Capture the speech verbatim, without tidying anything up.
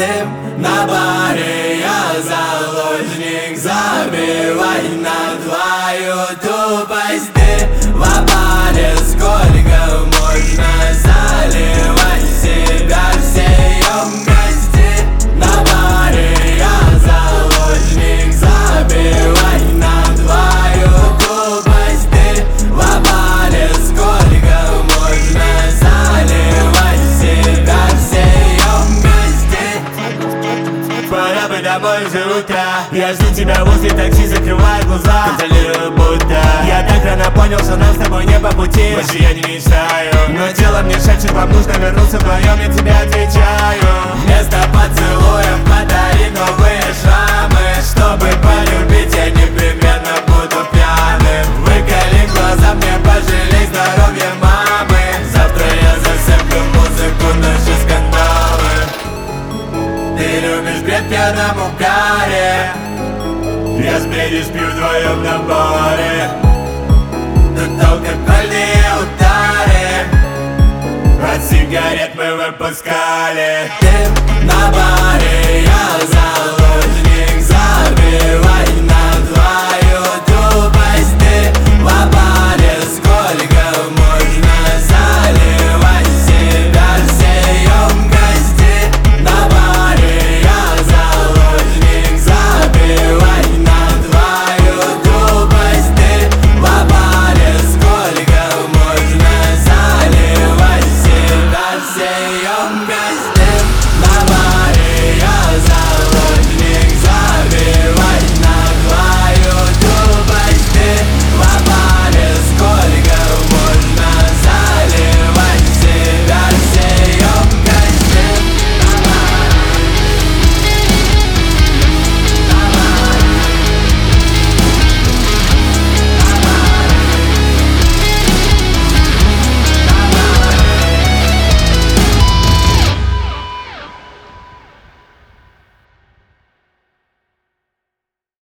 Ты на баре, я заложник. Забивай на твою тупость. Ты в опале, сколько можно заливать себя все емкости. На баре я заложник. Забивай на твою тупость. Ты в опале, сколько можно заливать себя все емкости. Пора бы домой уже утро. Я жду тебя возле такси, закрываю глаза, контролирую будто. Я так рано понял, что нам с тобой не по пути. Больше я не мечтаю, но тело мне шепчет, вам нужно вернуться вдвоем, я тебе отвечаю. Вместо поцелуев подари новые шрамы. Чтобы полюбить, я непременно буду пьяным. Выколи глаза, мне пожалей здоровье мамы. Завтра я засыплю музыку, наши скандалы. Ты любишь бред пьяному каре. Я с Бредди сплю вдвоем на баре. Тут алкогольные удары, от сигарет мы выпускали. Ты на баре.